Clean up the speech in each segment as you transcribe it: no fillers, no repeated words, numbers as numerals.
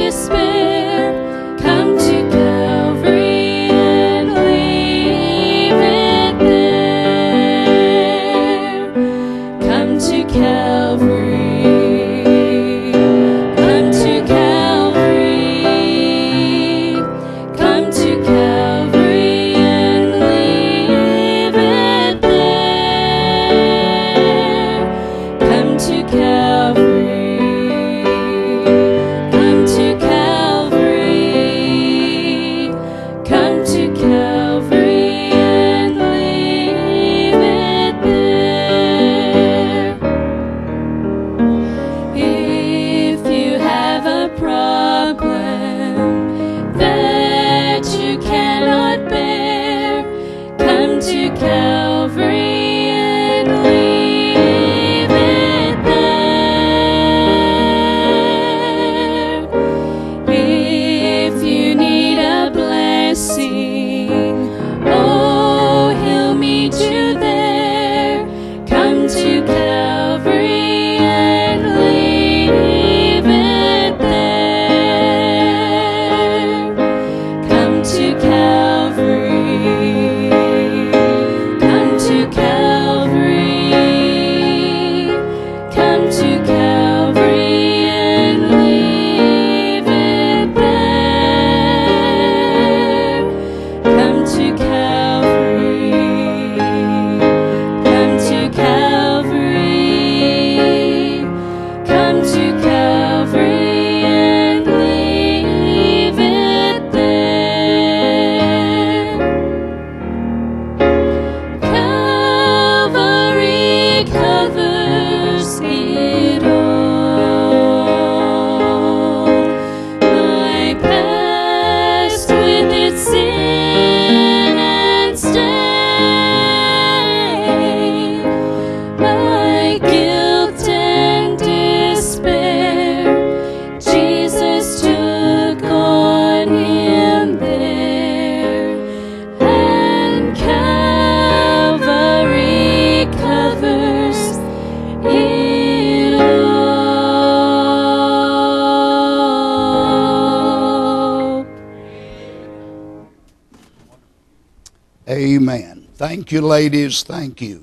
Amen. Thank you, ladies. Thank you.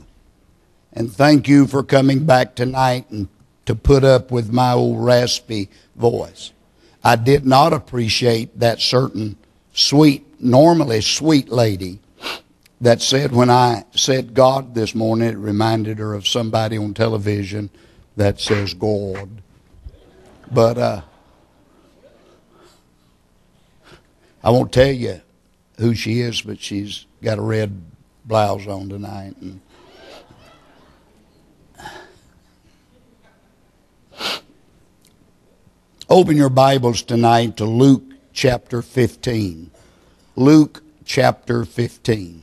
And thank you for coming back tonight and to put up with my old raspy voice. I did not appreciate that certain normally sweet lady that said when I said God this morning, it reminded her of somebody on television that says God. But I won't tell you who she is, but she's got a red blouse on tonight. And open your Bibles tonight to Luke chapter 15. Luke chapter 15.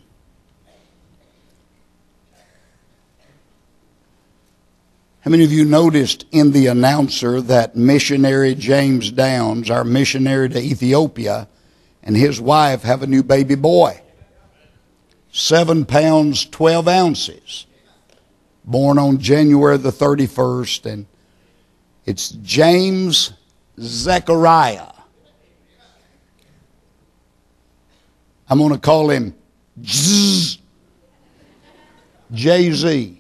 How many of you noticed in the announcer that missionary James Downs, our missionary to Ethiopia, and his wife have a new baby boy? 7 pounds, 12 ounces. Born on January the 31st, and it's James Zechariah. I'm going to call him Jay-Z.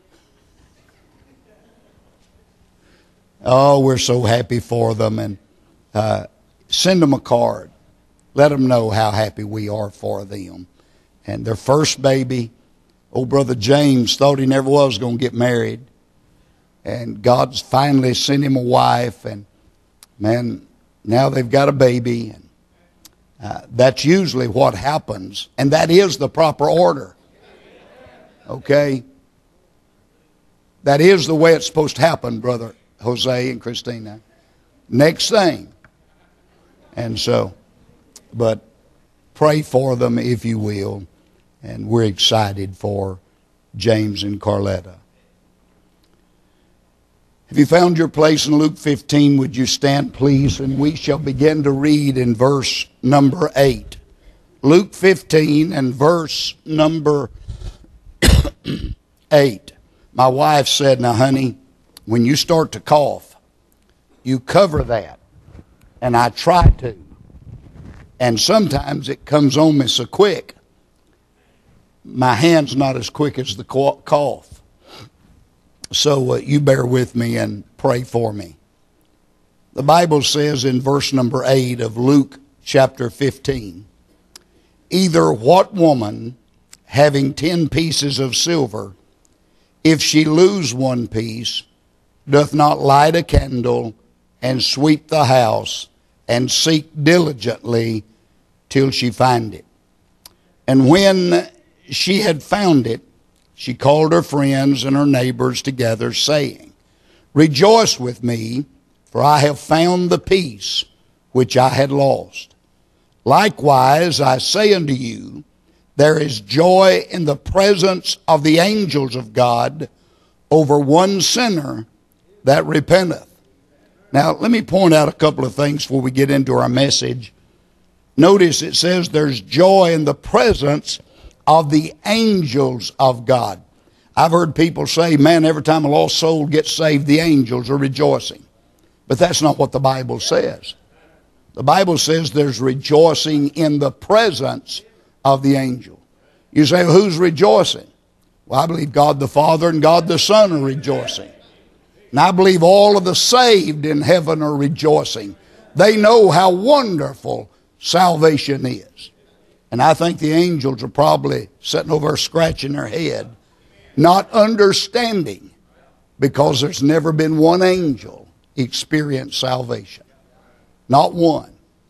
Oh, we're so happy for them, and send them a card. Let them know how happy we are for them. And their first baby, old brother James thought he never was going to get married. And God's finally sent him a wife, and man, now they've got a baby. And that's usually what happens, and that is the proper order. Okay? That is the way it's supposed to happen, Brother Jose and Christina. Next thing. And so, but pray for them if you will. And we're excited for James and Carletta. Have you found your place in Luke 15? Would you stand, please? And we shall begin to read in verse number 8. Luke 15 and verse number 8. My wife said, now honey, when you start to cough, you cover that and I try to. And sometimes it comes on me so quick, my hand's not as quick as the cough. So you bear with me and pray for me. The Bible says in verse number 8 of Luke chapter 15, either what woman having 10 pieces of silver, if she lose one piece, doth not light a candle and sweep the house and seek diligently till she find it? And when she had found it, she called her friends and her neighbors together, saying, rejoice with me, for I have found the piece which I had lost. Likewise, I say unto you, there is joy in the presence of the angels of God over one sinner that repenteth. Now, let me point out a couple of things before we get into our message. Notice it says there's joy in the presence of the angels of God. I've heard people say, man, every time a lost soul gets saved, the angels are rejoicing. But that's not what the Bible says. The Bible says there's rejoicing in the presence of the angel. You say, well, who's rejoicing? Well, I believe God the Father and God the Son are rejoicing. And I believe all of the saved in heaven are rejoicing. They know how wonderful salvation is. And I think the angels are probably sitting over there scratching their head, not understanding, because there's never been one angel experience salvation. Not one.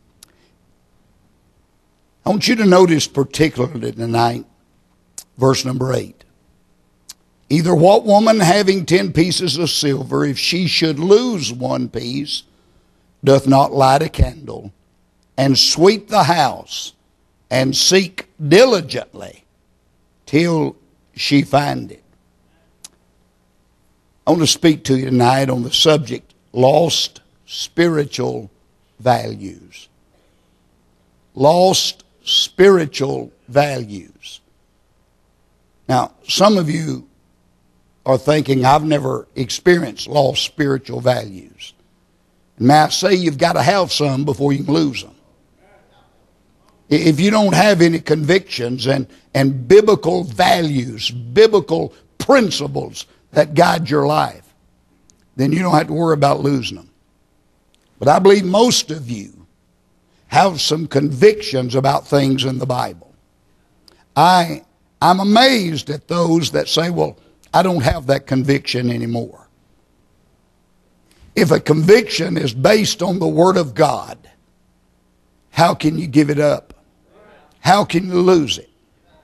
I want you to notice particularly tonight, verse number 8. Either what woman having 10 pieces of silver, if she should lose one piece, doth not light a candle, and sweep the house, and seek diligently till she find it. I want to speak to you tonight on the subject, lost spiritual values. Lost spiritual values. Now, some of you are thinking, I've never experienced lost spiritual values. And may I say, you've got to have some before you can lose them. If you don't have any convictions and biblical values, biblical principles that guide your life, then you don't have to worry about losing them. But I believe most of you have some convictions about things in the Bible. I'm amazed at those that say, well, I don't have that conviction anymore. If a conviction is based on the Word of God, how can you give it up? How can you lose it?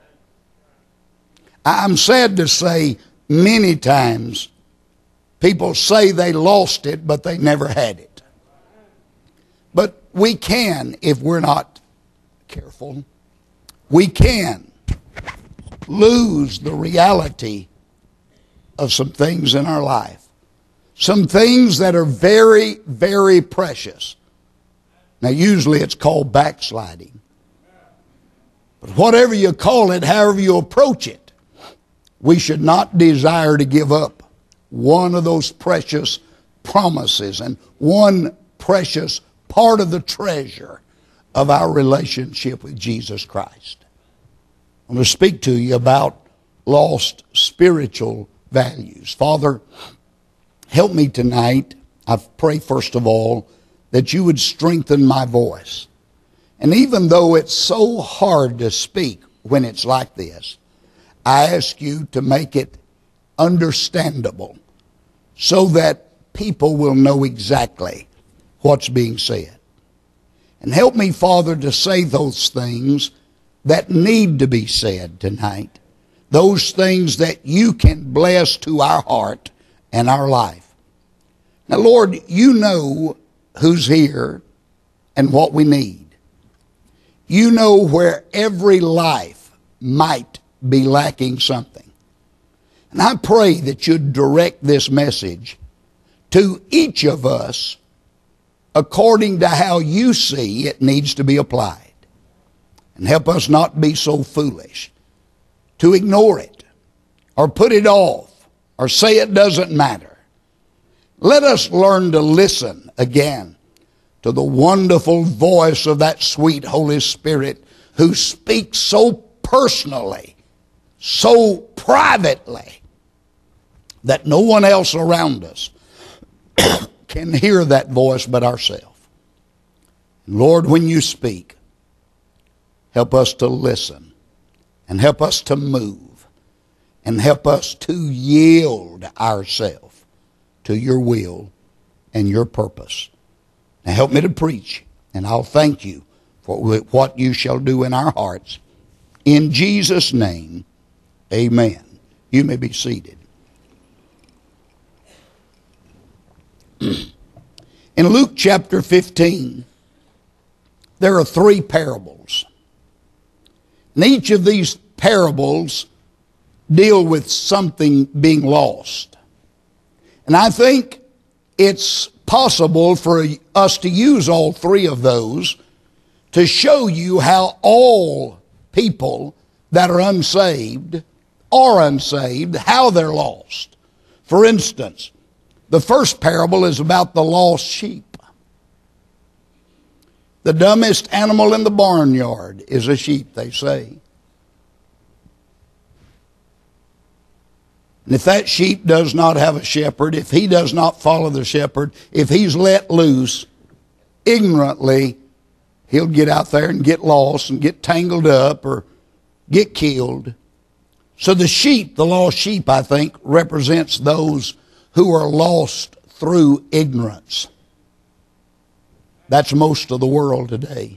I'm sad to say many times people say they lost it, but they never had it. But we can, if we're not careful, we can lose the reality of some things in our life. Some things that are very, very precious. Now, usually it's called backsliding. But whatever you call it, however you approach it, we should not desire to give up one of those precious promises and one precious part of the treasure of our relationship with Jesus Christ. I'm going to speak to you about lost spiritual values. Father, help me tonight. I pray first of all that you would strengthen my voice. And even though it's so hard to speak when it's like this, I ask you to make it understandable so that people will know exactly what's being said. And help me, Father, to say those things that need to be said tonight. Those things that you can bless to our heart and our life. Now, Lord, you know who's here and what we need. You know where every life might be lacking something. And I pray that you'd direct this message to each of us according to how you see it needs to be applied. And help us not be so foolish to ignore it or put it off or say it doesn't matter. Let us learn to listen again to the wonderful voice of that sweet Holy Spirit who speaks so personally, so privately, that no one else around us can hear that voice but ourselves. Lord, when you speak, help us to listen and help us to move and help us to yield ourselves to your will and your purpose. Now help me to preach, and I'll thank you for what you shall do in our hearts. In Jesus' name, amen. You may be seated. In Luke chapter 15, there are 3 parables. And each of these parables deal with something being lost. And I think it's possible for us to use all 3 of those to show you how all people that are unsaved, how they're lost. For instance, the first parable is about the lost sheep. The dumbest animal in the barnyard is a sheep, they say. And if that sheep does not have a shepherd, if he does not follow the shepherd, if he's let loose ignorantly, he'll get out there and get lost and get tangled up or get killed. So the sheep, the lost sheep, I think, represents those who are lost through ignorance. That's most of the world today.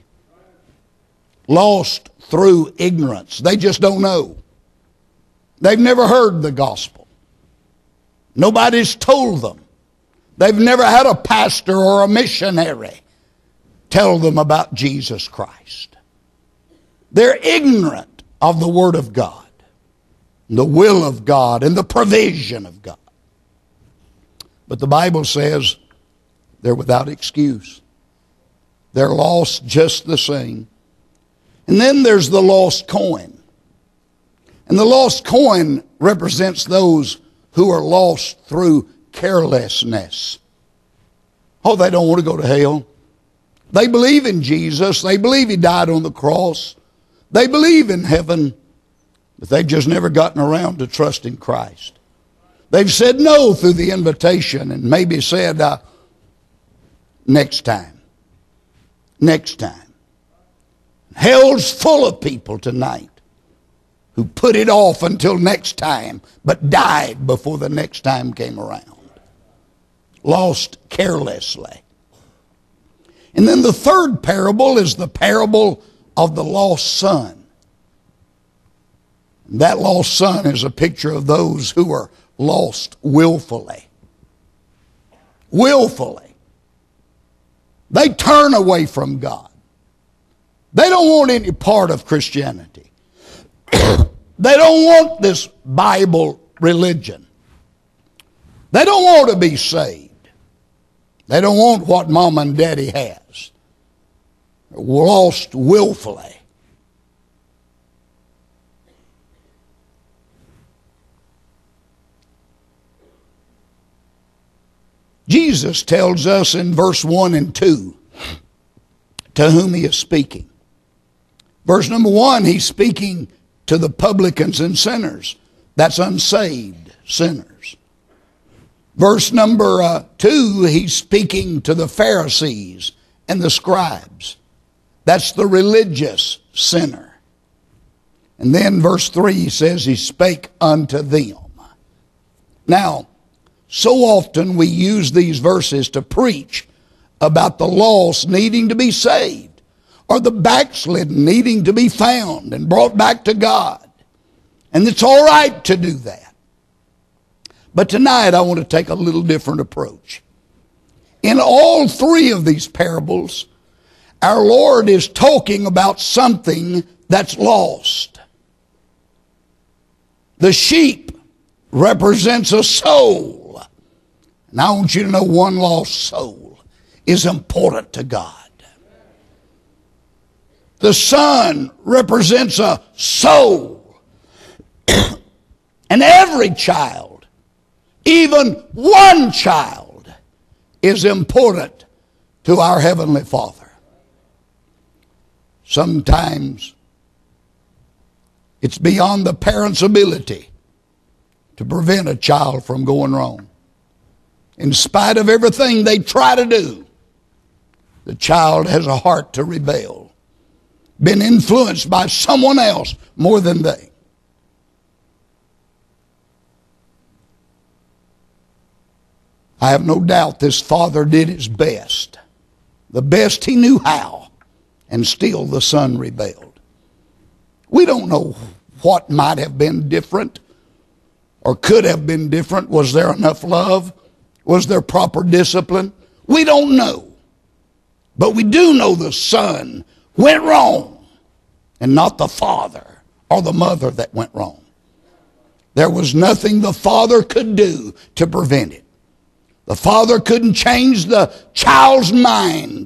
Lost through ignorance. They just don't know. They've never heard the gospel. Nobody's told them. They've never had a pastor or a missionary tell them about Jesus Christ. They're ignorant of the Word of God, the will of God, and the provision of God. But the Bible says they're without excuse. They're lost just the same. And then there's the lost coin. And the lost coin represents those who are lost through carelessness. Oh, they don't want to go to hell. They believe in Jesus. They believe He died on the cross. They believe in heaven. But they've just never gotten around to trusting Christ. They've said no through the invitation and maybe said, next time. Next time. Hell's full of people tonight who put it off until next time, but died before the next time came around. Lost carelessly. And then the third parable is the parable of the lost son. That lost son is a picture of those who are lost willfully. Willfully. They turn away from God. They don't want any part of Christianity. They don't want this Bible religion. They don't want to be saved. They don't want what mom and daddy has. They're lost willfully. Jesus tells us in verse 1 and 2 to whom He is speaking. Verse number 1, He's speaking to the publicans and sinners. That's unsaved sinners. Verse number 2, He's speaking to the Pharisees and the scribes. That's the religious sinner. And then verse 3, He says He spake unto them. Now, so often we use these verses to preach about the lost needing to be saved or the backslidden needing to be found and brought back to God. And it's all right to do that. But tonight I want to take a little different approach. In all 3 of these parables, our Lord is talking about something that's lost. The sheep represents a soul. And I want you to know one lost soul is important to God. The son represents a soul. And every child, even one child, is important to our Heavenly Father. Sometimes it's beyond the parent's ability to prevent a child from going wrong. In spite of everything they try to do, the child has a heart to rebel, been influenced by someone else more than they. I have no doubt this father did his best, the best he knew how, and still the son rebelled. We don't know what might have been different or could have been different. Was there enough love? Was there proper discipline? We don't know. But we do know the son went wrong and not the father or the mother that went wrong. There was nothing the father could do to prevent it. The father couldn't change the child's mind.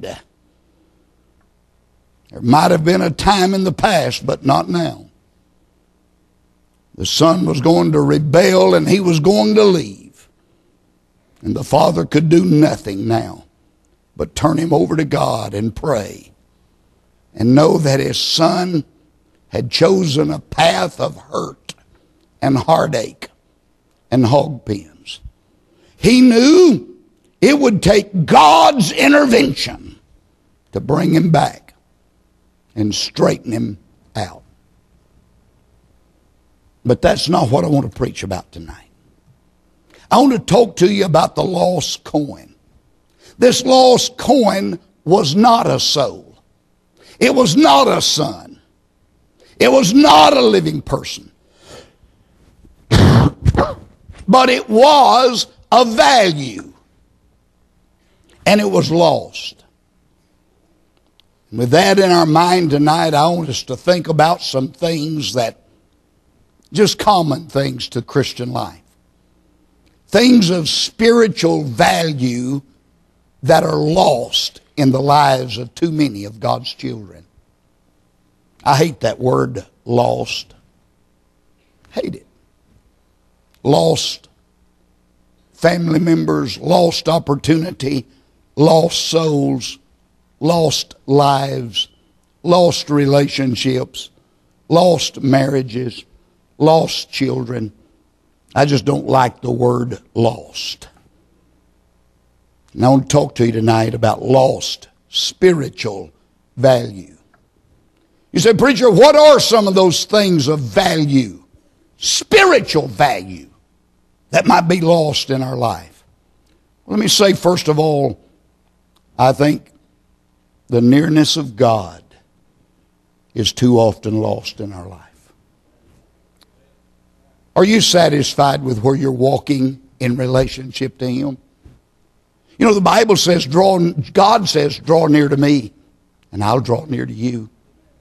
There might have been a time in the past, but not now. The son was going to rebel and he was going to leave. And the father could do nothing now but turn him over to God and pray and know that his son had chosen a path of hurt and heartache and hog pens. He knew it would take God's intervention to bring him back and straighten him out. But that's not what I want to preach about tonight. I want to talk to you about the lost coin. This lost coin was not a soul. It was not a son. It was not a living person. But it was of value. And it was lost. With that in our mind tonight, I want us to think about some things that, just common things to Christian life. Things of spiritual value that are lost in the lives of too many of God's children. I hate that word, lost. Hate it. Lost family members, lost opportunity, lost souls, lost lives, lost relationships, lost marriages, lost children. I just don't like the word lost. And I want to talk to you tonight about lost spiritual value. You say, preacher, what are some of those things of value, spiritual value, that might be lost in our life? Let me say, first of all, I think the nearness of God is too often lost in our life. Are you satisfied with where you're walking in relationship to Him? You know, the Bible says, God says, draw near to me, and I'll draw near to you.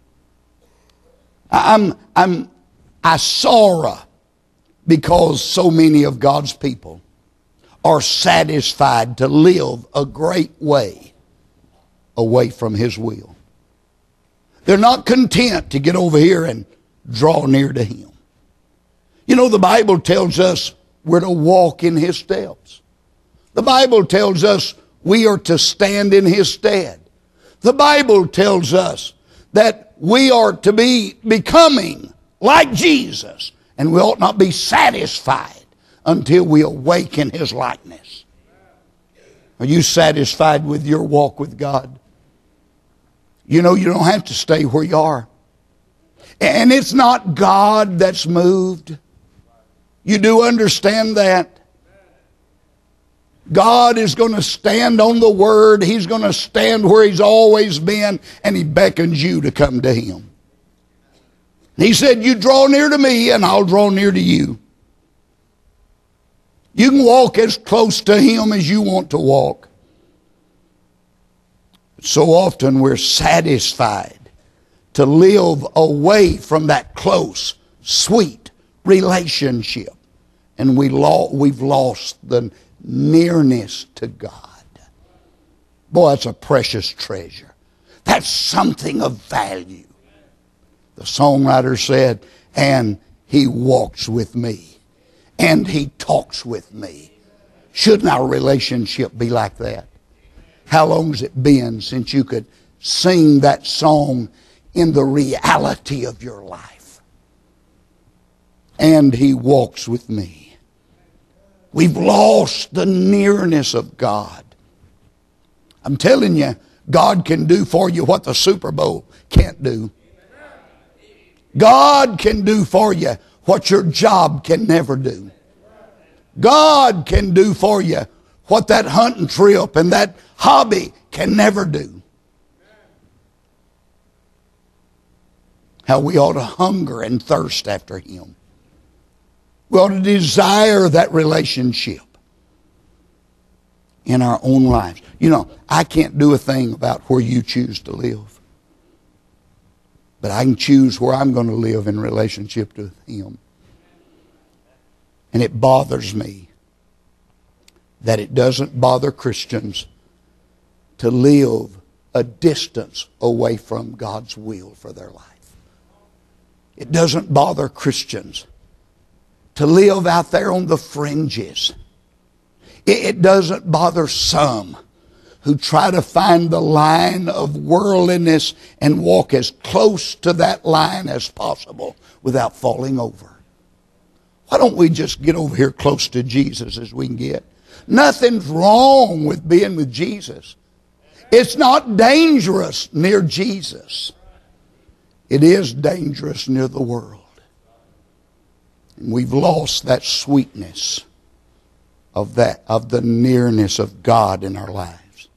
I sorrow because so many of God's people are satisfied to live a great way away from His will. They're not content to get over here and draw near to Him. You know, the Bible tells us we're to walk in His steps. The Bible tells us we are to stand in His stead. The Bible tells us that we are to be becoming like Jesus, and we ought not be satisfied until we awaken His likeness. Are you satisfied with your walk with God? You know, you don't have to stay where you are. And it's not God that's moved. You do understand that? God is going to stand on the Word. He's going to stand where He's always been, and He beckons you to come to Him. He said, you draw near to me, and I'll draw near to you. You can walk as close to Him as you want to walk. So often we're satisfied to live away from that close, sweet relationship. And we've lost the nearness to God. Boy, that's a precious treasure. That's something of value. The songwriter said, and He walks with me, and He talks with me. Shouldn't our relationship be like that? How long's it been since you could sing that song in the reality of your life? And He walks with me. We've lost the nearness of God. I'm telling you, God can do for you what the Super Bowl can't do. God can do for you what your job can never do. God can do for you what that hunting trip and that hobby can never do. How we ought to hunger and thirst after Him. We ought to desire that relationship in our own lives. You know, I can't do a thing about where you choose to live. But I can choose where I'm going to live in relationship to Him. And it bothers me that it doesn't bother Christians to live a distance away from God's will for their life. It doesn't bother Christians to live out there on the fringes. It doesn't bother some who try to find the line of worldliness and walk as close to that line as possible without falling over. Why don't we just get over here close to Jesus as we can get? Nothing's wrong with being with Jesus. It's not dangerous near Jesus. It is dangerous near the world. And we've lost that sweetness of the nearness of God in our lives.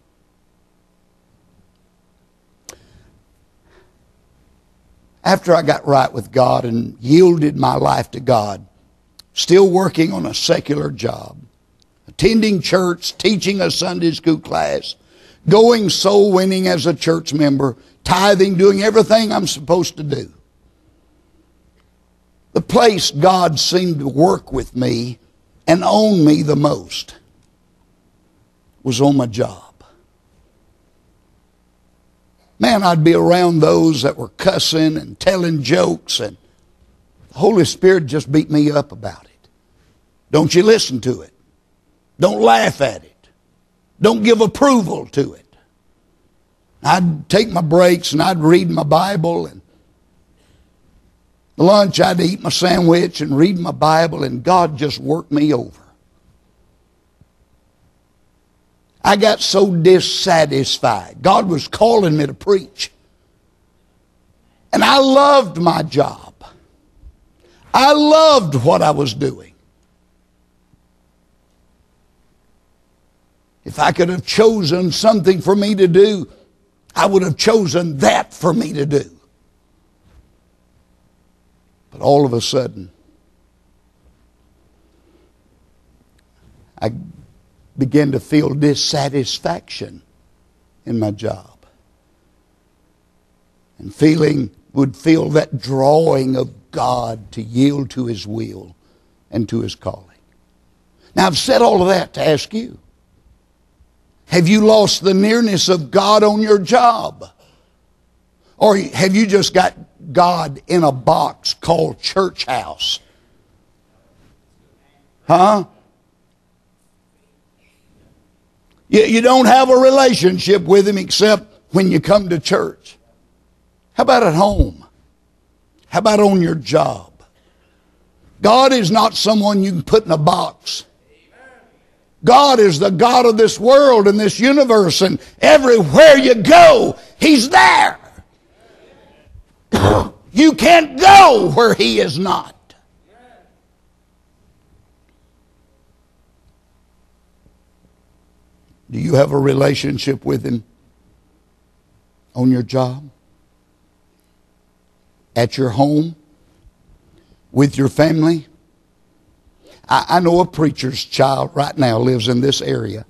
After I got right with God and yielded my life to God, still working on a secular job, attending church, teaching a Sunday school class, going soul winning as a church member, tithing, doing everything I'm supposed to do. The place God seemed to work with me and own me the most was on my job. Man, I'd be around those that were cussing and telling jokes, and the Holy Spirit just beat me up about it. Don't you listen to it. Don't laugh at it. Don't give approval to it. I'd take my breaks and I'd read my Bible, and lunch I'd eat my sandwich and read my Bible, and God just worked me over. I got so dissatisfied. God was calling me to preach. And I loved my job. I loved what I was doing. If I could have chosen something for me to do, I would have chosen that for me to do. But all of a sudden, I began to feel dissatisfaction in my job. And would feel that drawing of God to yield to His will and to His calling. Now, I've said all of that to ask you, have you lost the nearness of God on your job? Or have you just got God in a box called church house? Huh? You don't have a relationship with Him except when you come to church. How about at home? How about on your job? God is not someone you can put in a box. God is the God of this world and this universe, and everywhere you go, He's there. You can't go where He is not. Do you have a relationship with Him on your job? At your home? With your family? I know a preacher's child right now lives in this area.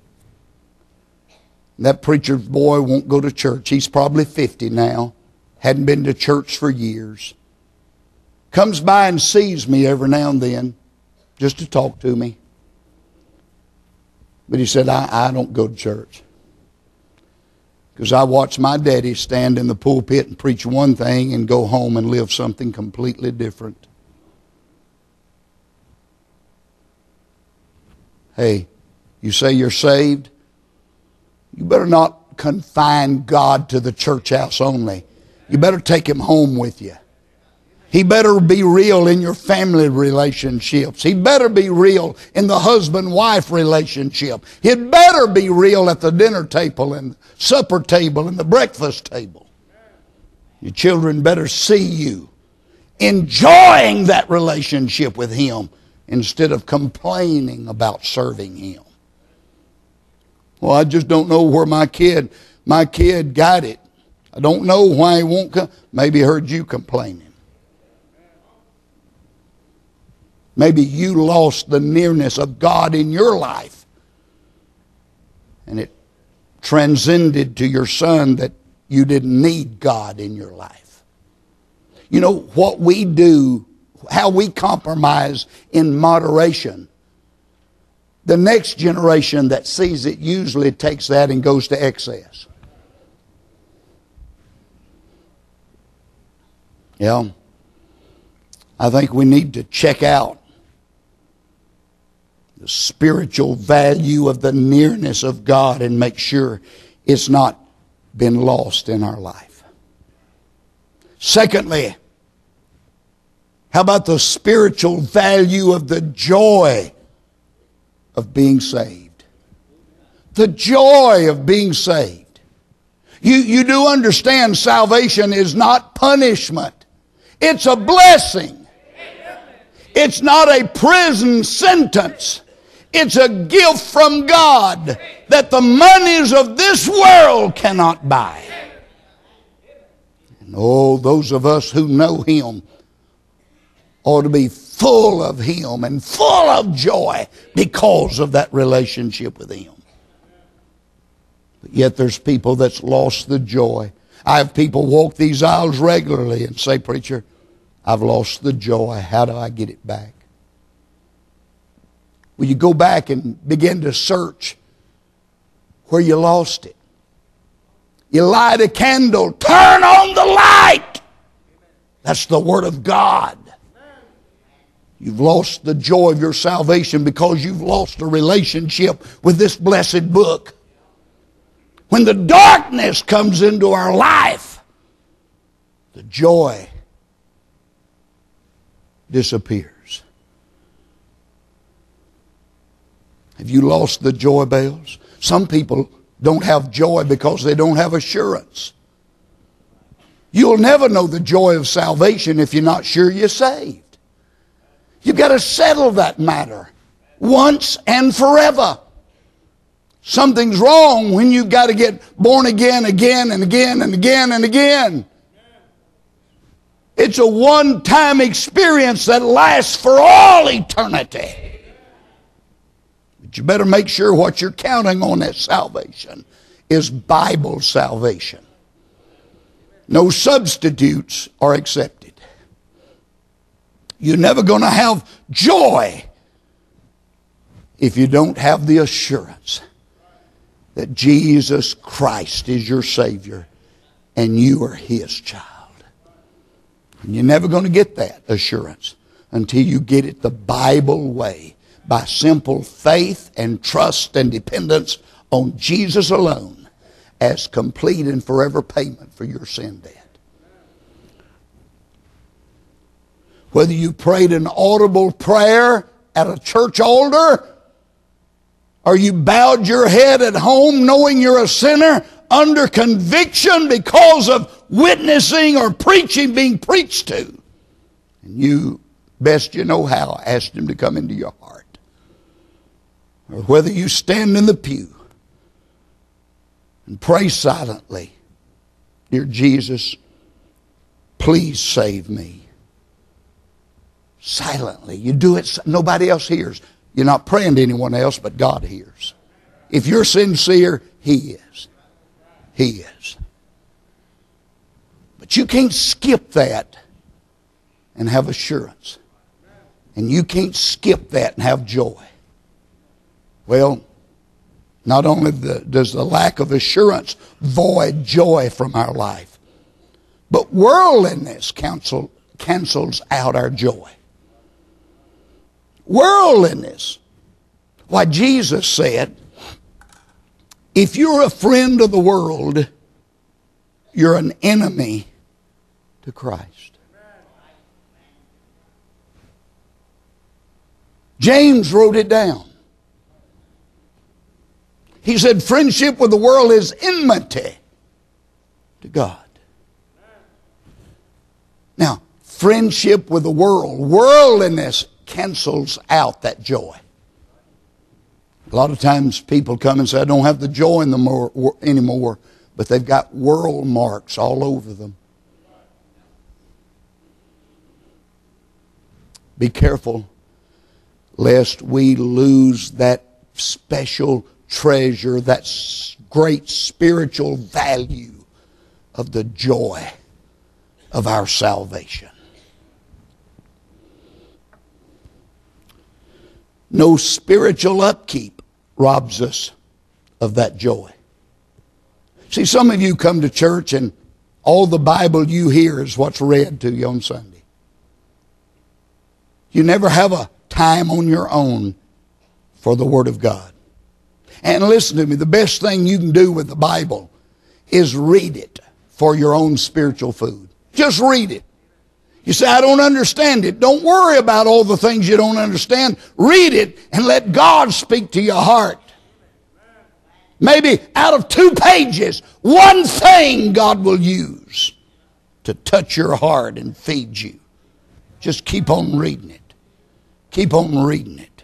That preacher's boy won't go to church. He's probably 50 now. Hadn't been to church for years. Comes by and sees me every now and then just to talk to me. But he said, I don't go to church. Because I watch my daddy stand in the pulpit and preach one thing and go home and live something completely different. Hey, you say you're saved? You better not confine God to the church house only. You better take Him home with you. He better be real in your family relationships. He better be real in the husband-wife relationship. He'd better be real at the dinner table and supper table and the breakfast table. Your children better see you enjoying that relationship with Him instead of complaining about serving Him. Well, I just don't know where my kid got it. I don't know why he won't come. Maybe he heard you complaining. Maybe you lost the nearness of God in your life. And it transcended to your son that you didn't need God in your life. You know, what we do, how we compromise in moderation, the next generation that sees it usually takes that and goes to excess. Yeah. I think we need to check out the spiritual value of the nearness of God and make sure it's not been lost in our life. Secondly, how about the spiritual value of the joy of being saved? The joy of being saved. You do understand salvation is not punishment. It's a blessing. It's not a prison sentence. It's a gift from God that the monies of this world cannot buy. And oh, those of us who know Him ought to be full of Him and full of joy because of that relationship with Him. But yet there's people that's lost the joy. I have people walk these aisles regularly and say, "Preacher, I've lost the joy. How do I get it back?" Well, you go back and begin to search where you lost it. You light a candle, turn on the light. That's the Word of God. You've lost the joy of your salvation because you've lost a relationship with this blessed book. When the darkness comes into our life, the joy disappears. Have you lost the joy bells? Some people don't have joy because they don't have assurance. You'll never know the joy of salvation if you're not sure you're saved. You've got to settle that matter once and forever. Something's wrong when you've got to get born again and again and again and again. It's a one-time experience that lasts for all eternity. But you better make sure what you're counting on as salvation is Bible salvation. No substitutes are accepted. You're never going to have joy if you don't have the assurance that Jesus Christ is your Savior and you are His child. And you're never going to get that assurance until you get it the Bible way, by simple faith and trust and dependence on Jesus alone as complete and forever payment for your sin debt. Whether you prayed an audible prayer at a church altar, or you bowed your head at home knowing you're a sinner under conviction because of witnessing or preaching being preached to, and you, best you know how, asked Him to come into your heart. Or whether you stand in the pew and pray silently, "Dear Jesus, please save me." Silently. You do it, nobody else hears. You're not praying to anyone else, but God hears. If you're sincere, He is. He is. But you can't skip that and have assurance. And you can't skip that and have joy. Well, not only does the lack of assurance void joy from our life, but worldliness cancels out our joy. Worldliness. Why, Jesus said If you're a friend of the world, you're an enemy to Christ. James wrote it down. He said, friendship with the world is enmity to God. Now, friendship with the world, worldliness cancels out that joy. A lot of times people come and say, I don't have the joy in them anymore, but they've got world marks all over them. Be careful lest we lose that special treasure, that great spiritual value of the joy of our salvation. No spiritual upkeep robs us of that joy. See, some of you come to church and all the Bible you hear is what's read to you on Sunday. You never have a time on your own for the Word of God. And listen to me, the best thing you can do with the Bible is read it for your own spiritual food. Just read it. You say, I don't understand it. Don't worry about all the things you don't understand. Read it and let God speak to your heart. Maybe out of 2 pages, one thing God will use to touch your heart and feed you. Just keep on reading it. Keep on reading it.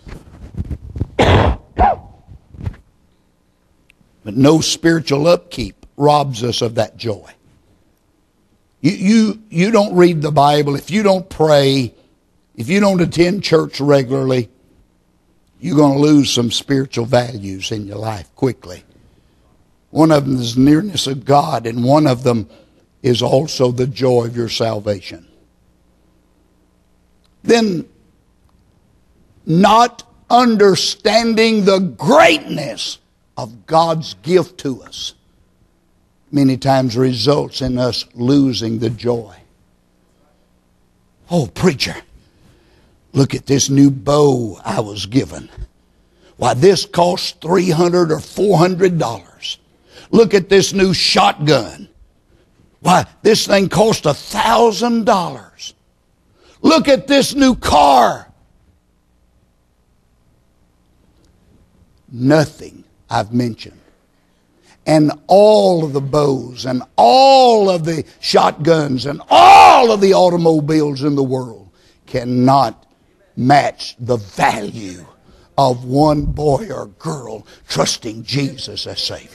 But no spiritual upkeep robs us of that joy. You don't read the Bible, if you don't pray, if you don't attend church regularly, you're going to lose some spiritual values in your life quickly. One of them is nearness of God, and one of them is also the joy of your salvation. Then, not understanding the greatness of God's gift to us many times results in us losing the joy. Oh, preacher, look at this new bow I was given. Why, this costs $300 or $400. Look at this new shotgun. Why, this thing cost $1,000. Look at this new car. Nothing I've mentioned, and all of the bows and all of the shotguns and all of the automobiles in the world cannot match the value of one boy or girl trusting Jesus as Savior.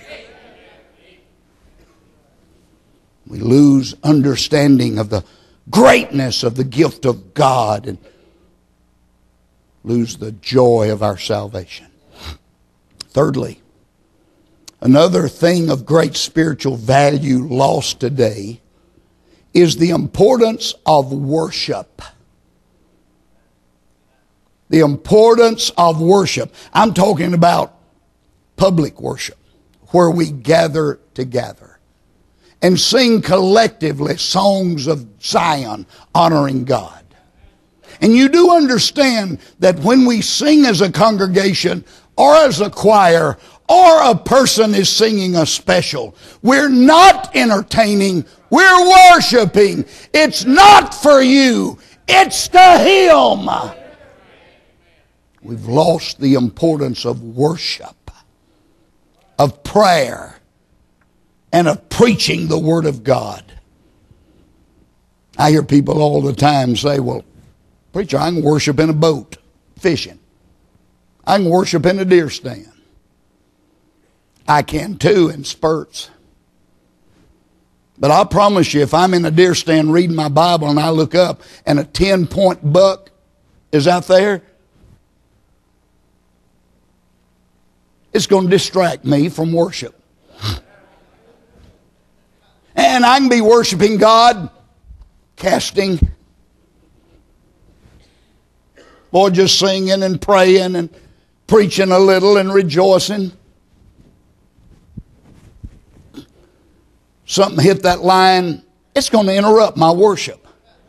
We lose understanding of the greatness of the gift of God and lose the joy of our salvation. Thirdly, another thing of great spiritual value lost today is the importance of worship. The importance of worship. I'm talking about public worship, where we gather together and sing collectively songs of Zion honoring God. And you do understand that when we sing as a congregation or as a choir or a person is singing a special, we're not entertaining, we're worshiping. It's not for you, it's to Him. We've lost the importance of worship, of prayer, and of preaching the Word of God. I hear people all the time say, well, preacher, I can worship in a boat, fishing. I can worship in a deer stand. I can too in spurts. But I promise you, if I'm in a deer stand reading my Bible and I look up and a 10-point buck is out there, it's going to distract me from worship. And I can be worshiping God, casting, or just singing and praying and preaching a little and rejoicing. Something hit that line, it's going to interrupt my worship.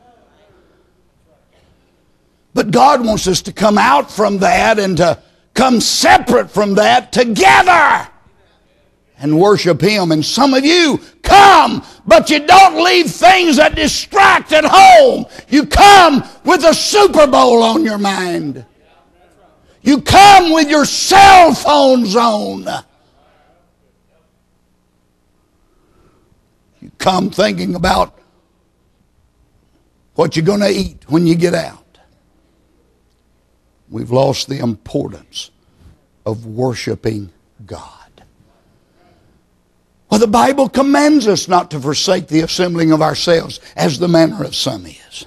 But God wants us to come out from that and to come separate from that together and worship Him. And some of you come, but you don't leave things that distract at home. You come with a Super Bowl on your mind. You come with your cell phones on. You come thinking about what you're going to eat when you get out. We've lost the importance of worshiping God. Well, the Bible commands us not to forsake the assembling of ourselves, as the manner of some is.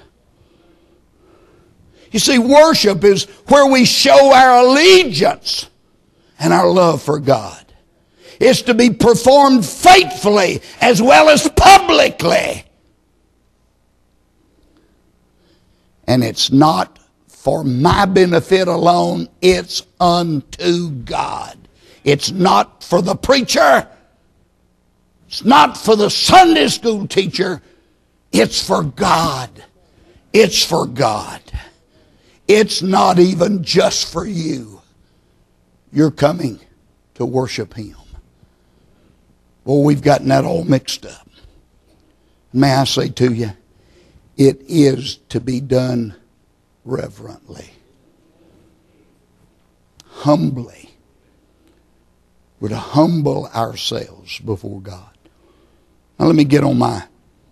You see, worship is where we show our allegiance and our love for God. It's to be performed faithfully as well as publicly. And it's not for my benefit alone, it's unto God. It's not for the preacher. It's not for the Sunday school teacher. It's for God. It's for God. It's not even just for you. You're coming to worship Him. Well, we've gotten that all mixed up. May I say to you, it is to be done reverently, humbly. We're to humble ourselves before God. Now let me get on my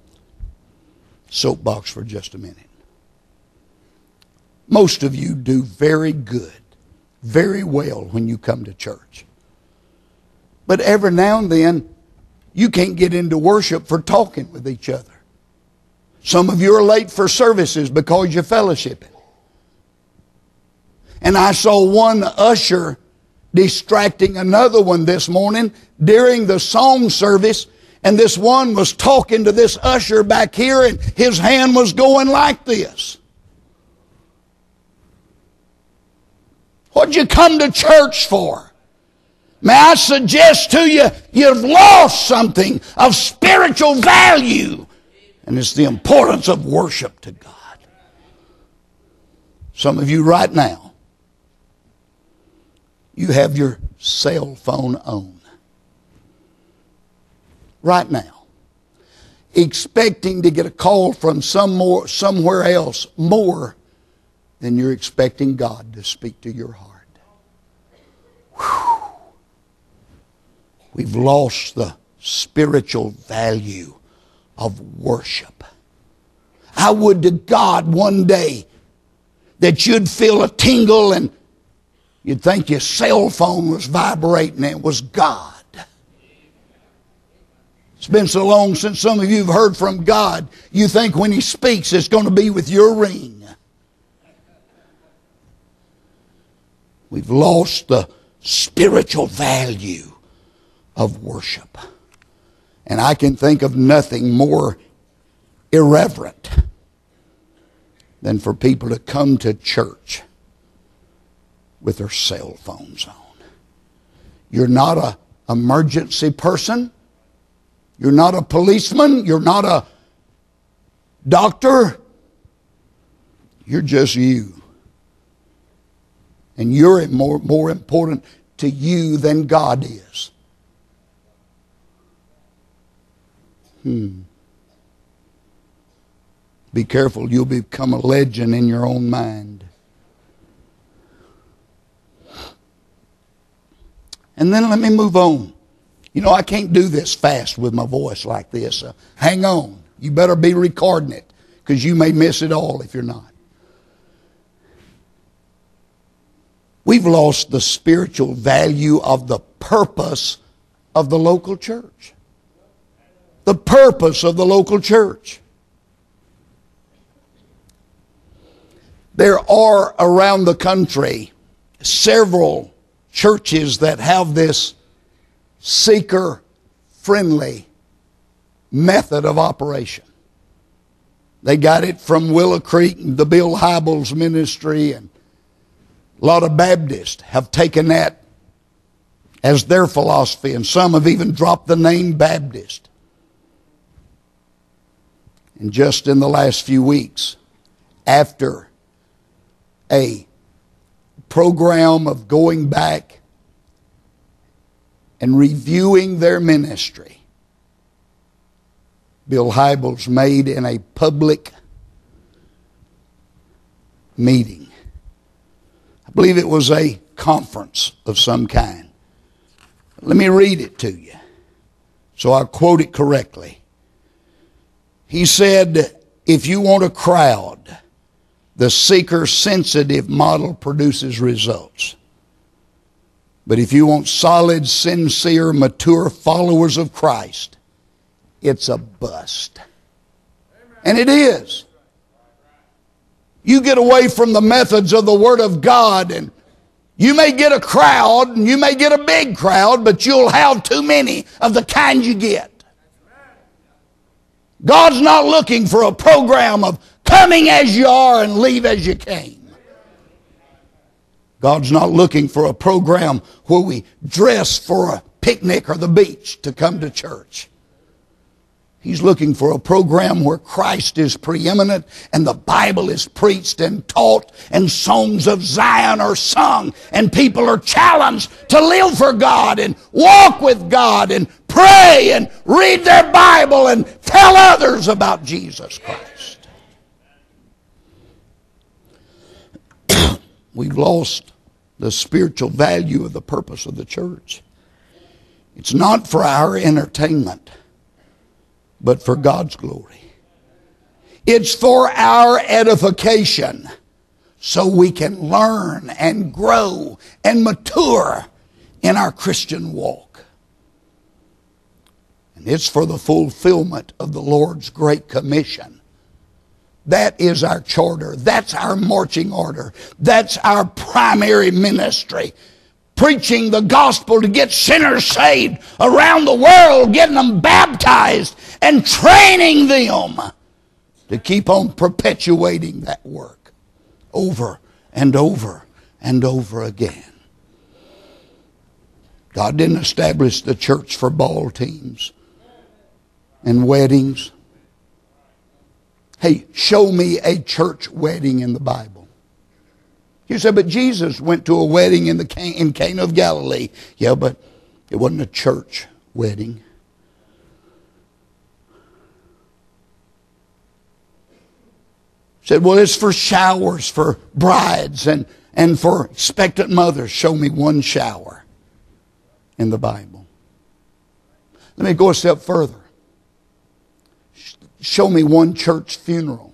soapbox for just a minute. Most of you do very good, very well when you come to church. But every now and then, you can't get into worship for talking with each other. Some of you are late for services because you're fellowshipping. And I saw one usher distracting another one this morning during the song service. And this one was talking to this usher back here, and his hand was going like this. What'd you come to church for? May I suggest to you, you've lost something of spiritual value. And it's the importance of worship to God. Some of you right now, you have your cell phone on. Right now. Expecting to get a call from somewhere else more than you're expecting God to speak to your heart. Whew. We've lost the spiritual value of worship. I would to God one day that you'd feel a tingle and you'd think your cell phone was vibrating and it was God. It's been so long since some of you have heard from God, you think when He speaks it's going to be with your ring. We've lost the spiritual value of worship. And I can think of nothing more irreverent than for people to come to church with their cell phones on. You're not an emergency person. You're not a policeman. You're not a doctor. You're just you. And you're more important to you than God is. Be careful, you'll become a legend in your own mind. And then let me move on. You know, I can't do this fast with my voice like this. Hang on. You better be recording it, because you may miss it all if you're not. We've lost the spiritual value of the purpose of the local church. The purpose of the local church. There are around the country several churches that have this seeker-friendly method of operation. They got it from Willow Creek and the Bill Hybels ministry, and a lot of Baptists have taken that as their philosophy, and some have even dropped the name Baptist. And just in the last few weeks, after a program of going back and reviewing their ministry, Bill Hybels made in a public meeting. I believe it was a conference of some kind. Let me read it to you so I'll quote it correctly. He said, if you want a crowd, the seeker-sensitive model produces results. But if you want solid, sincere, mature followers of Christ, it's a bust. And it is. You get away from the methods of the Word of God, and you may get a crowd, and you may get a big crowd, but you'll have too many of the kind you get. God's not looking for a program of coming as you are and leave as you came. God's not looking for a program where we dress for a picnic or the beach to come to church. He's looking for a program where Christ is preeminent and the Bible is preached and taught and songs of Zion are sung and people are challenged to live for God and walk with God and pray and read their Bible and tell others about Jesus Christ. We've lost the spiritual value of the purpose of the church. It's not for our entertainment, but for God's glory. It's for our edification, so we can learn and grow and mature in our Christian walk. And it's for the fulfillment of the Lord's Great Commission. That is our charter. That's our marching order. That's our primary ministry. Preaching the gospel to get sinners saved around the world, getting them baptized and training them to keep on perpetuating that work over and over and over again. God didn't establish the church for ball teams and weddings. Hey, show me a church wedding in the Bible. You said, but Jesus went to a wedding in Cana of Galilee. Yeah, but it wasn't a church wedding. Said, well, it's for showers for brides and for expectant mothers. Show me one shower in the Bible. Let me go a step further. Show me one church funeral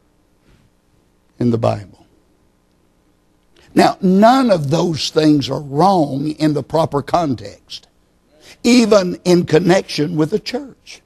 in the Bible. Now, none of those things are wrong in the proper context, even in connection with the church.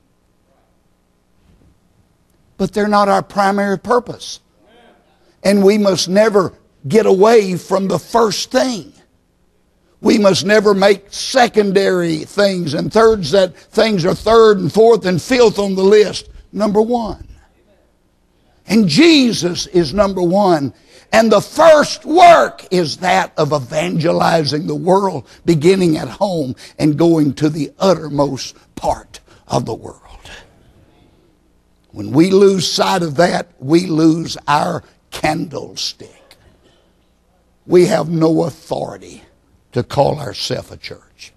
But they're not our primary purpose. And we must never get away from the first thing. We must never make secondary things and things are third and fourth and fifth on the list number one. And Jesus is number one. And the first work is that of evangelizing the world, beginning at home and going to the uttermost part of the world. When we lose sight of that, we lose our candlestick. We have no authority to call ourselves a church.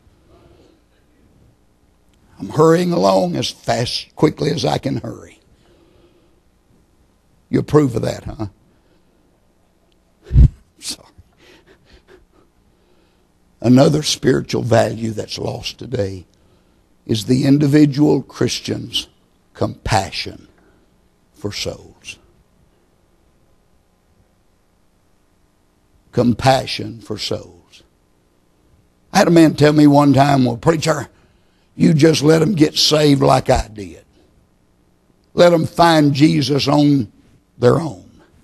I'm hurrying along as quickly as I can hurry. You approve of that, huh? Sorry. Another spiritual value that's lost today is the individual Christian's compassion for souls. Compassion for souls. I had a man tell me one time, well, preacher, you just let them get saved like I did. Let them find Jesus on their own.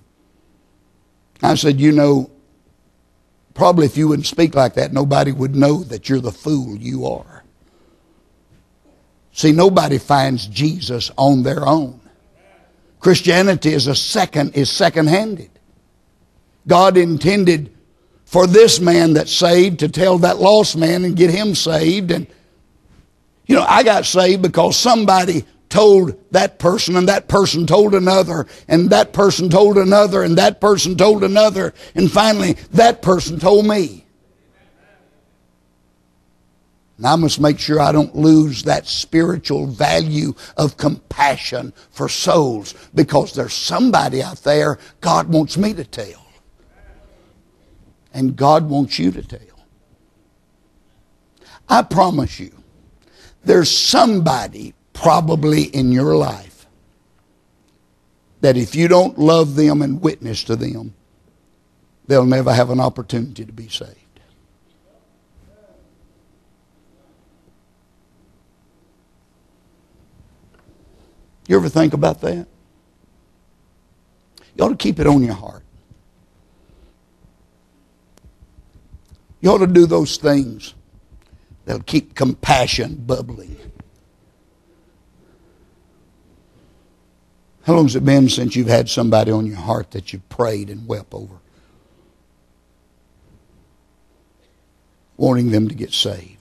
I said, you know, probably if you wouldn't speak like that, nobody would know that you're the fool you are. See, nobody finds Jesus on their own. Christianity is second-handed. God intended for this man that's saved to tell that lost man and get him saved. And, you know, I got saved because somebody told that person, and that person told another, and that person told another, and that person told another, and finally that person told me. And I must make sure I don't lose that spiritual value of compassion for souls, because there's somebody out there God wants me to tell. And God wants you to tell. I promise you, there's somebody probably in your life that if you don't love them and witness to them, they'll never have an opportunity to be saved. You ever think about that? You ought to keep it on your heart. You ought to do those things that'll keep compassion bubbling. How long has it been since you've had somebody on your heart that you've prayed and wept over, wanting them to get saved?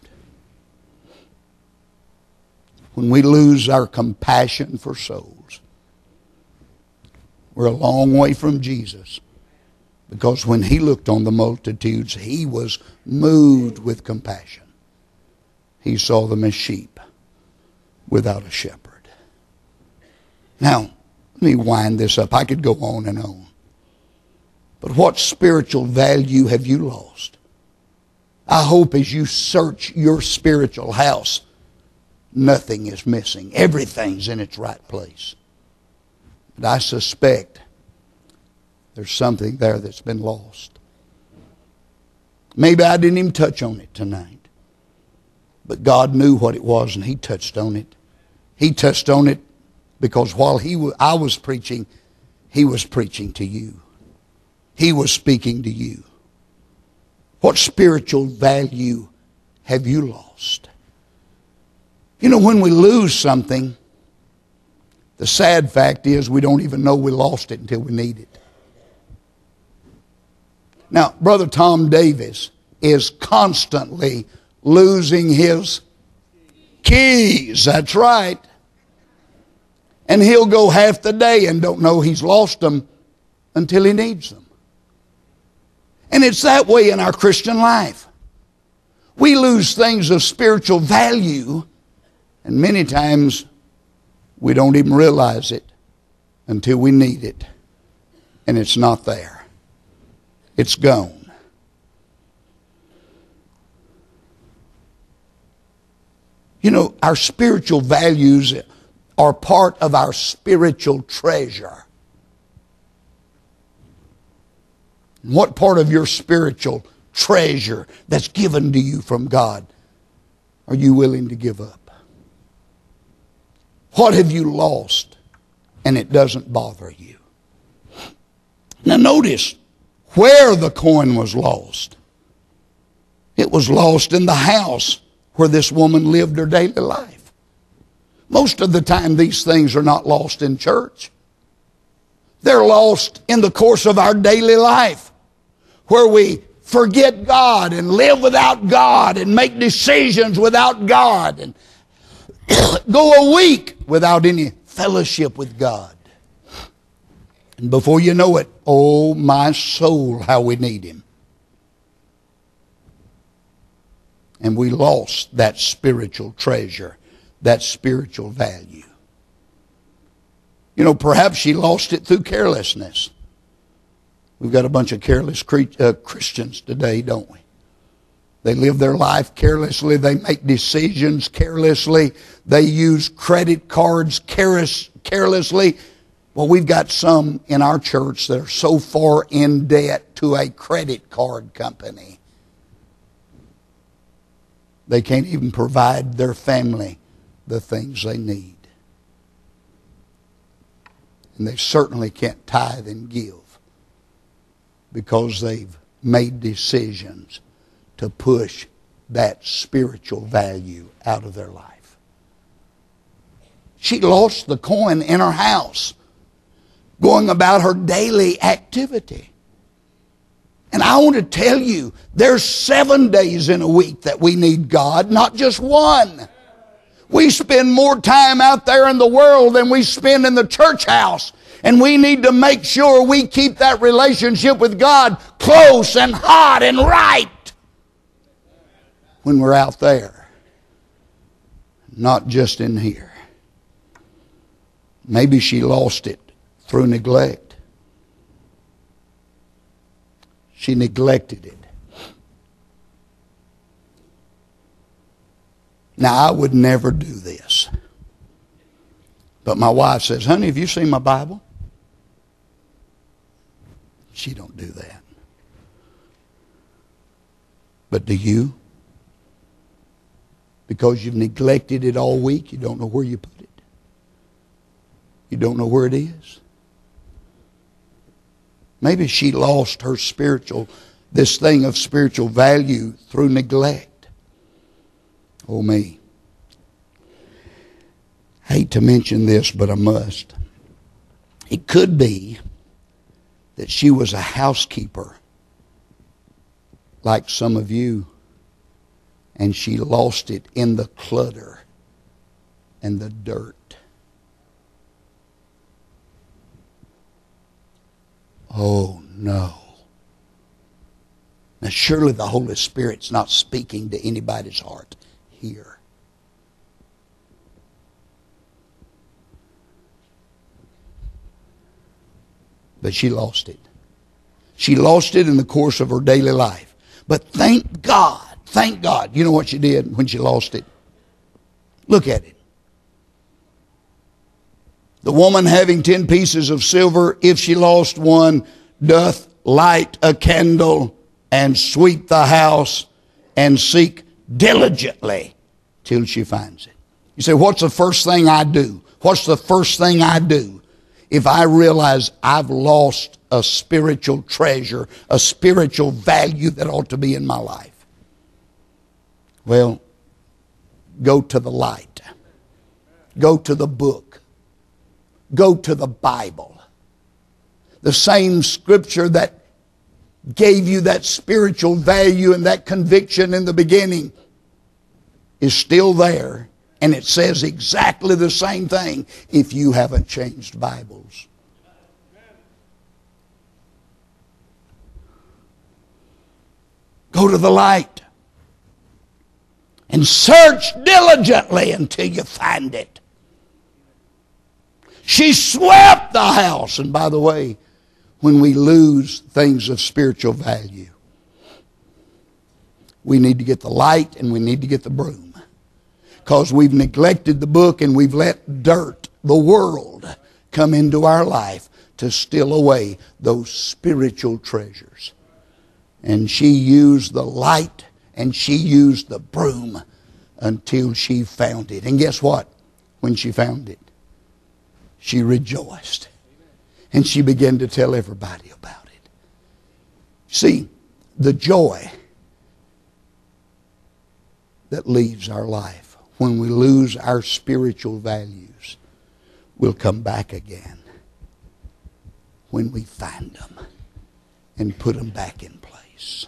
When we lose our compassion for souls, we're a long way from Jesus. Because when he looked on the multitudes, he was moved with compassion. He saw them as sheep without a shepherd. Now, let me wind this up. I could go on and on. But what spiritual value have you lost? I hope as you search your spiritual house, nothing is missing. Everything's in its right place. But I suspect there's something there that's been lost. Maybe I didn't even touch on it tonight. But God knew what it was and he touched on it. He touched on it because while I was preaching, he was preaching to you. He was speaking to you. What spiritual value have you lost? You know, when we lose something, the sad fact is we don't even know we lost it until we need it. Now, Brother Tom Davis is constantly losing his keys. That's right. And he'll go half the day and don't know he's lost them until he needs them. And it's that way in our Christian life. We lose things of spiritual value, and many times we don't even realize it until we need it, and it's not there. It's gone. You know, our spiritual values are part of our spiritual treasure. What part of your spiritual treasure that's given to you from God are you willing to give up? What have you lost and it doesn't bother you? Now notice where the coin was lost. It was lost in the house where this woman lived her daily life. Most of the time these things are not lost in church. They're lost in the course of our daily life, where we forget God and live without God and make decisions without God and go a week without any fellowship with God. And before you know it, oh my soul, how we need him. And we lost that spiritual treasure, that spiritual value. You know, perhaps she lost it through carelessness. We've got a bunch of careless Christians today, don't we? They live their life carelessly. They make decisions carelessly. They use credit cards carelessly. Well, we've got some in our church that are so far in debt to a credit card company, they can't even provide their family the things they need. And they certainly can't tithe and give because they've made decisions to push that spiritual value out of their life. She lost the coin in her house, going about her daily activity. And I want to tell you, there's 7 days in a week that we need God, not just one. We spend more time out there in the world than we spend in the church house. And we need to make sure we keep that relationship with God close and hot and right when we're out there. not just in here. Maybe she lost it through neglect. She neglected it. Now, I would never do this. But my wife says, honey, have you seen my Bible? She don't do that. But do you? Because you've neglected it all week, you don't know where you put it. You don't know where it is. Maybe she lost her this thing of spiritual value through neglect. Oh me. I hate to mention this, but I must. It could be that she was a housekeeper, like some of you, and she lost it in the clutter and the dirt. Oh no. Now surely the Holy Spirit's not speaking to anybody's heart here. But she lost it. She lost it in the course of her daily life. But thank God. You know what she did when she lost it? Look at it. The woman having 10 pieces of silver, if she lost one, doth light a candle and sweep the house and seek diligently till she finds it. You say, what's the first thing I do? What's the first thing I do if I realize I've lost a spiritual treasure, a spiritual value that ought to be in my life? Well, go to the light. Go to the book. Go to the Bible. The same scripture that gave you that spiritual value and that conviction in the beginning is still there. And it says exactly the same thing if you haven't changed Bibles. Go to the light and search diligently until you find it. She swept the house. And by the way, when we lose things of spiritual value, we need to get the light and we need to get the broom. Because we've neglected the book and we've let dirt, the world, come into our life to steal away those spiritual treasures. And she used the light and she used the broom until she found it. And guess what? When she found it, she rejoiced. And she began to tell everybody about it. See, the joy that leaves our life when we lose our spiritual values will come back again when we find them and put them back in place.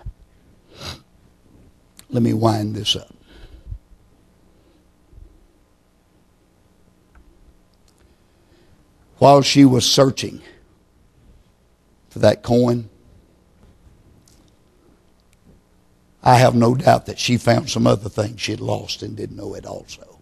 Let me wind this up. While she was searching for that coin, I have no doubt that she found some other things she had lost and didn't know it also.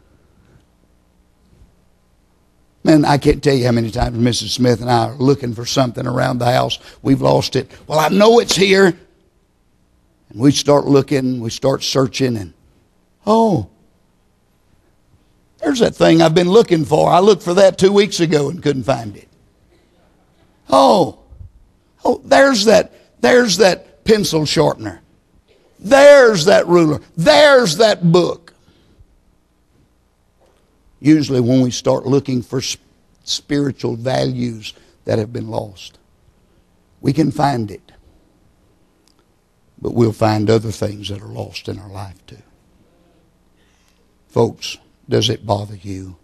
Man, I can't tell you how many times Mrs. Smith and I are looking for something around the house. We've lost it. Well, I know it's here. And we start looking, we start searching, and oh, there's that thing I've been looking for. I looked for that 2 weeks ago and couldn't find it. Oh, there's that pencil sharpener. There's that ruler. There's that book. Usually when we start looking for spiritual values that have been lost, we can find it. But we'll find other things that are lost in our life too. Folks, does it bother you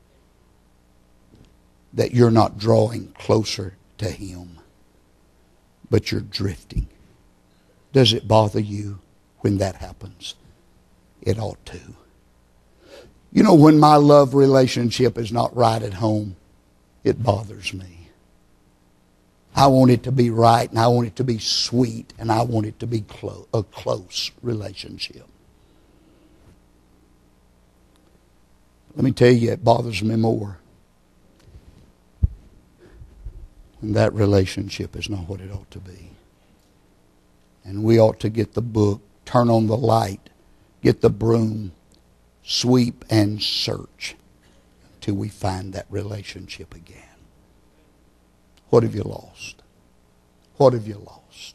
that you're not drawing closer to Him, but you're drifting? Does it bother you when that happens? It ought to. You know, when my love relationship is not right at home, it bothers me. I want it to be right, and I want it to be sweet, and I want it to be a close relationship. Let me tell you, it bothers me more when that relationship is not what it ought to be. And we ought to get the book, turn on the light, get the broom, sweep and search until we find that relationship again. What have you lost? What have you lost?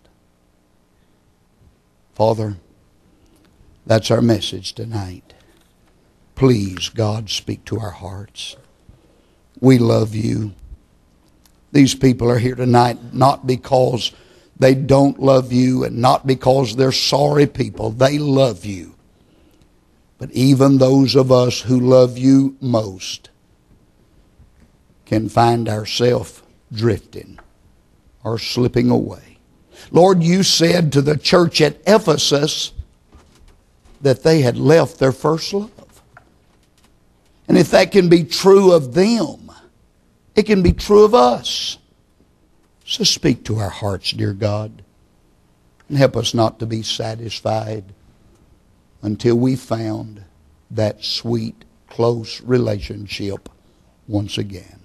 Father, that's our message tonight. Please, God, speak to our hearts. We love you. These people are here tonight not because they don't love you and not because they're sorry people. They love you. But even those of us who love you most can find ourselves drifting or slipping away. Lord, you said to the church at Ephesus that they had left their first love. And if that can be true of them, it can be true of us. So speak to our hearts, dear God, and help us not to be satisfied until we found that sweet, close relationship once again.